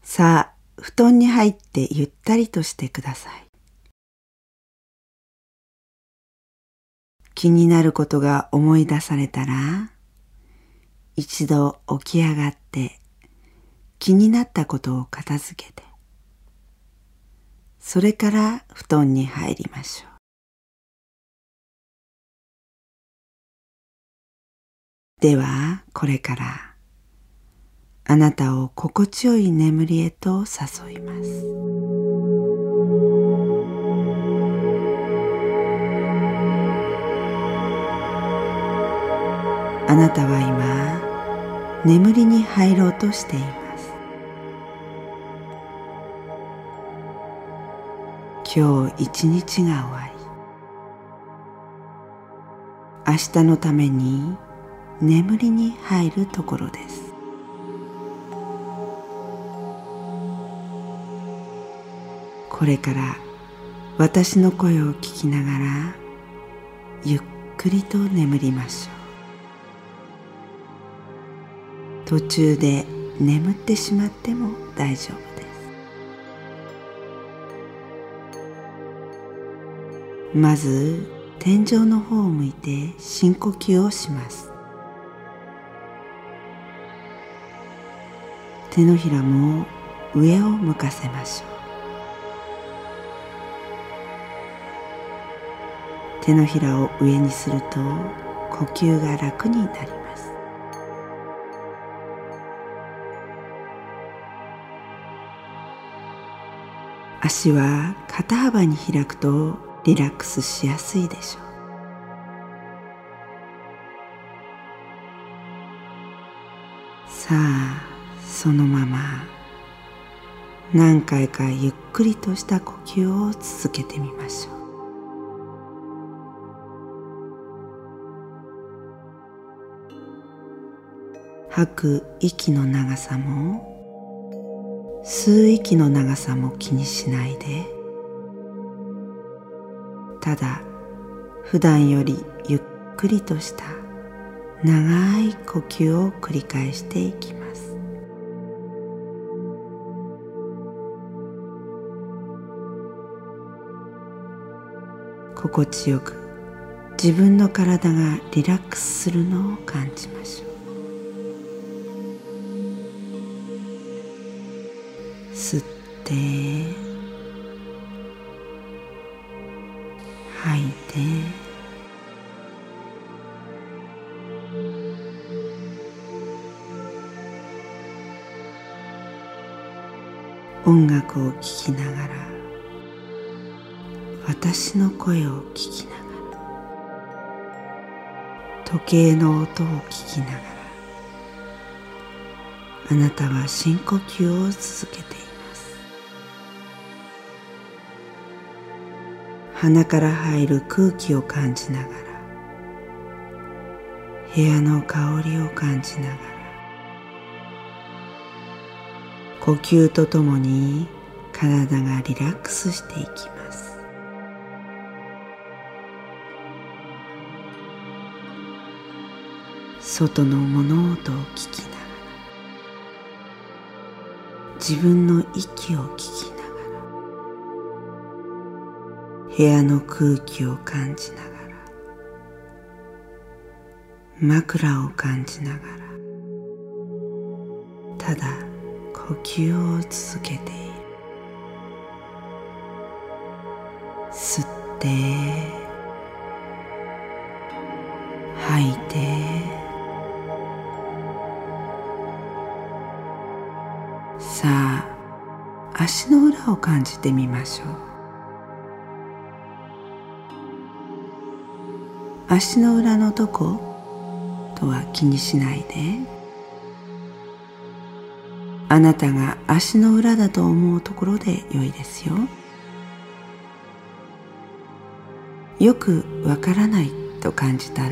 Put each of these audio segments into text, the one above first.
さあ、布団に入ってゆったりとしてください。気になることが思い出されたら、一度起き上がって気になったことを片付けて、それから布団に入りましょう。では、これからあなたを心地よい眠りへと誘います。あなたは今、眠りに入ろうとしています。今日一日が終わり、明日のために眠りに入るところです。これから私の声を聞きながらゆっくりと眠りましょう。途中で眠ってしまっても大丈夫です。まず天井の方を向いて深呼吸をします。手のひらも上を向かせましょう。手のひらを上にすると呼吸が楽になります。足は肩幅に開くとリラックスしやすいでしょう。さあ、そのまま何回かゆっくりとした呼吸を続けてみましょう。吐く息の長さも吸う息の長さも気にしないで、ただ普段よりゆっくりとした長い呼吸を繰り返していきます。心地よく自分の体がリラックスするのを感じましょう。吸って吐いて、音楽を聴きながら、私の声を聞きながら、時計の音を聞きながら、あなたは深呼吸を続けています。鼻から入る空気を感じながら、部屋の香りを感じながら、呼吸とともに体がリラックスしていきます。外の物音を聞きながら、自分の息を聞きながら、部屋の空気を感じながら、枕を感じながら、ただ呼吸を続けている。吸って吐いて、さあ、足の裏を感じてみましょう。足の裏のどことは気にしないで、あなたが足の裏だと思うところで良いですよ。よくわからないと感じたら、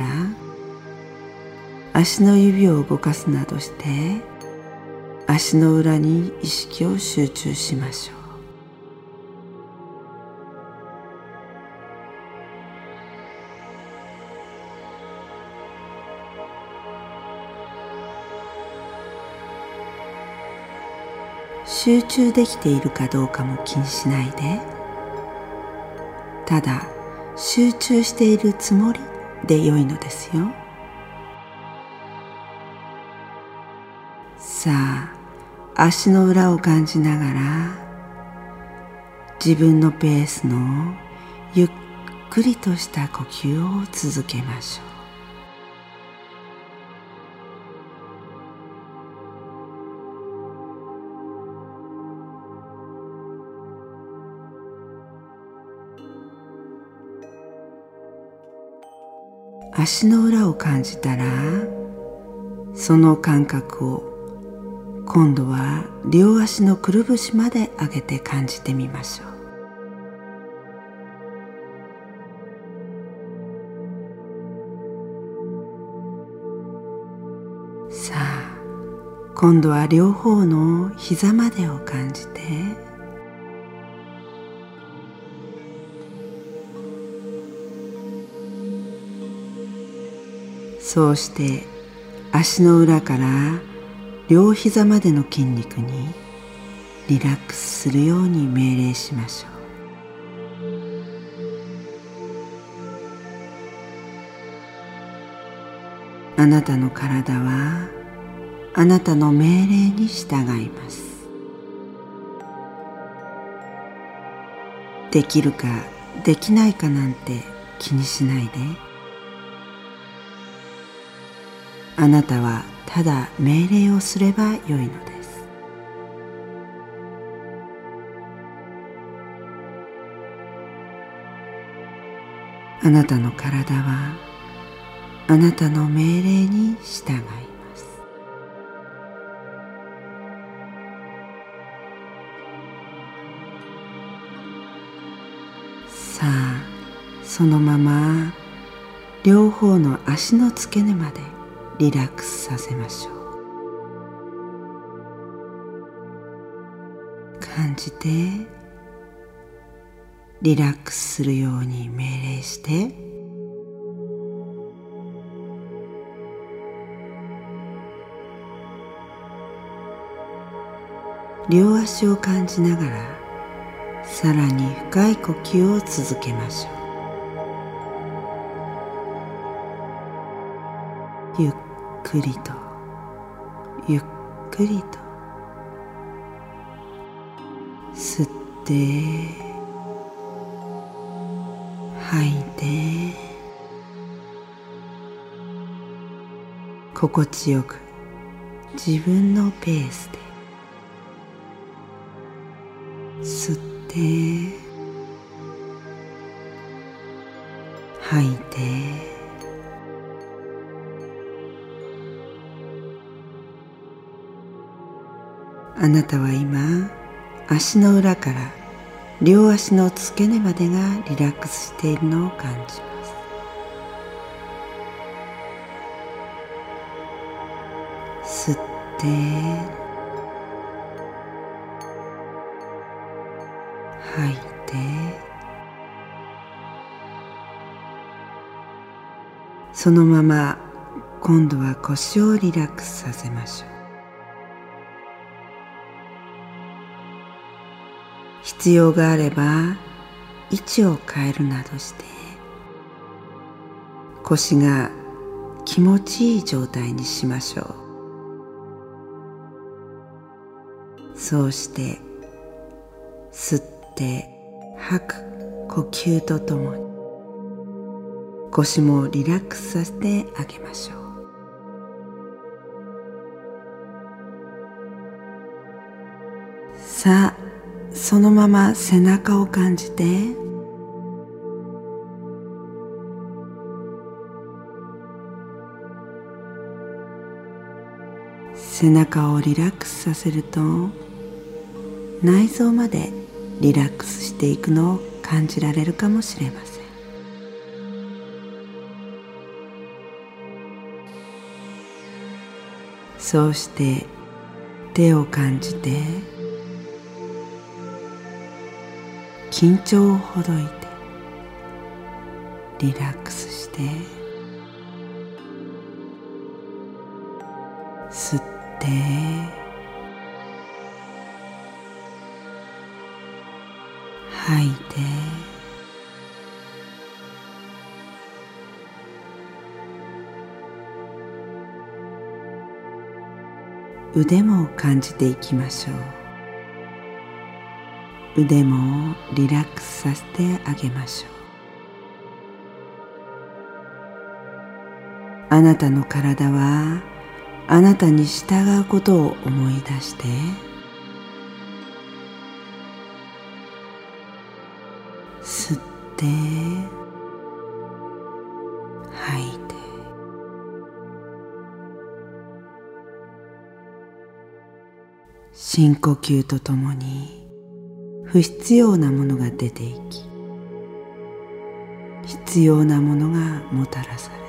足の指を動かすなどして足の裏に意識を集中しましょう。 集中できているかどうかも気にしないで、ただ集中しているつもりでよいのですよ。さあ、足の裏を感じながら自分のペースのゆっくりとした呼吸を続けましょう。足の裏を感じたら、その感覚を今度は両足のくるぶしまで上げて感じてみましょう。さあ、今度は両方の膝までを感じて、そうして足の裏から両膝までの筋肉にリラックスするように命令しましょう。あなたの体はあなたの命令に従います。できるかできないかなんて気にしないで、あなたはただ命令をすればよいのです。あなたの体はあなたの命令に従います。さあ、そのまま両方の足の付け根までリラックスさせましょう。感じてリラックスするように命令して、両足を感じながらさらに深い呼吸を続けましょう。ゆっくりとゆっくりと吸って吐いて、心地よく自分のペースで吸って吐いて、あなたは今足の裏から両足の付け根までがリラックスしているのを感じます。吸って吐いて、そのまま今度は腰をリラックスさせましょう。必要があれば位置を変えるなどして腰が気持ちいい状態にしましょう。そうして吸って吐く呼吸とともに腰もリラックスさせてあげましょう。さあ、そのまま背中を感じて、背中をリラックスさせると内臓までリラックスしていくのを感じられるかもしれません。そうして手を感じて緊張をほどいてリラックスして吸って吐いて、腕も感じていきましょう。腕もリラックスさせてあげましょう。あなたの体はあなたに従うことを思い出して、吸って吐いて、深呼吸とともに不必要なものが出ていき、必要なものがもたらされる。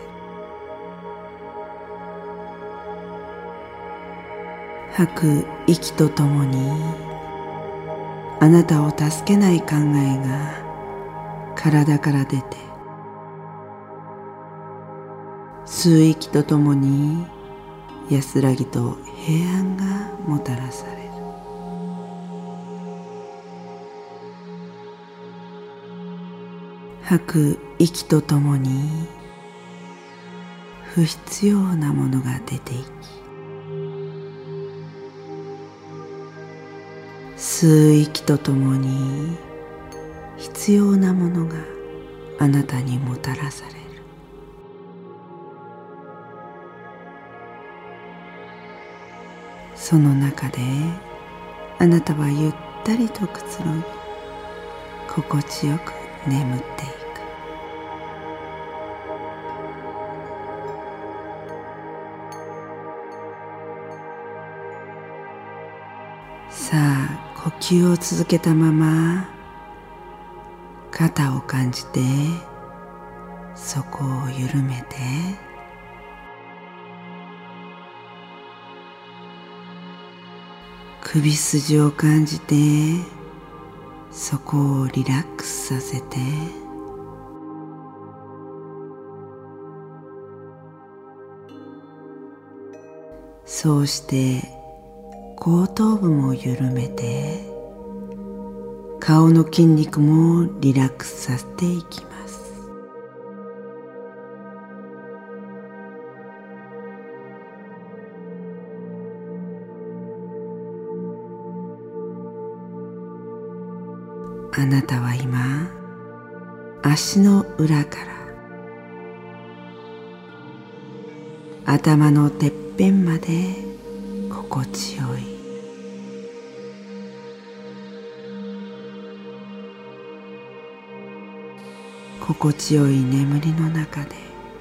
吐く息とともにあなたを助けない考えが体から出て、吸う息とともに安らぎと平安がもたらされる。吐く息とともに不必要なものが出ていき、吸う息とともに必要なものがあなたにもたらされる。その中であなたはゆったりとくつろぎ、心地よく眠っていく。さあ、呼吸を続けたまま肩を感じて、そこを緩めて、首筋を感じて、そこをリラックスさせて、そうして後頭部も緩めて、顔の筋肉もリラックスさせていきます。あなたは今、足の裏から頭のてっぺんまで心地よい心地よい眠りの中で、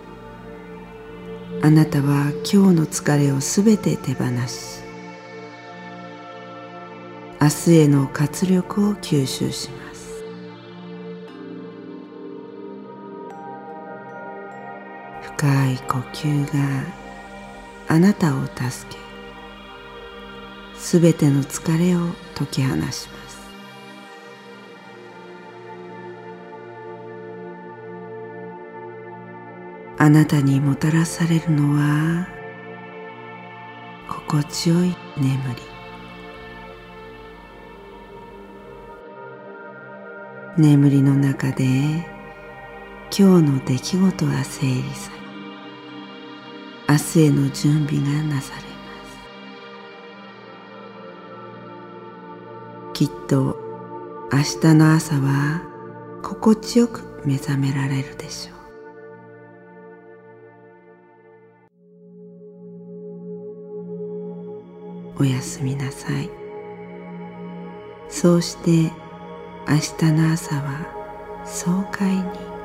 あなたは今日の疲れをすべて手放し、明日への活力を吸収します。深い呼吸があなたを助け、すべての疲れを解き放します。あなたにもたらされるのは心地よい眠り。眠りの中で今日の出来事は整理され、明日への準備がなされます。きっと明日の朝は心地よく目覚められるでしょう。おやすみなさい。そうして明日の朝は爽快に